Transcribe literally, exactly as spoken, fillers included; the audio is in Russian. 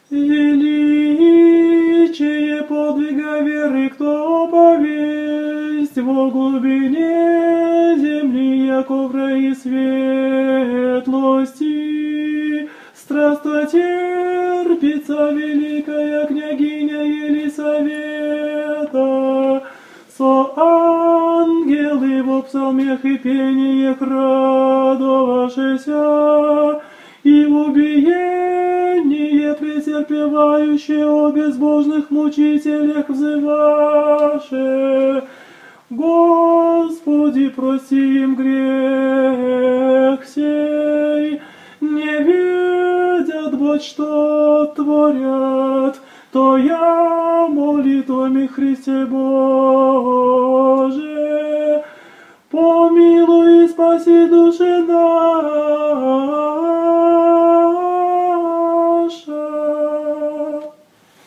Величие подвига веры, кто повесть во глубине земли, яко в раи светлости. Страстно терпится великая княгиня Елисавета, со ангелы во псалмех и пениях радовавшися, и в убиение претерпевающие о безбожных мучителях взываше. Господи, прости им грех сей, не ведят, вот что творят, то я молитвами Христе Боже, помилуй и спаси души наши.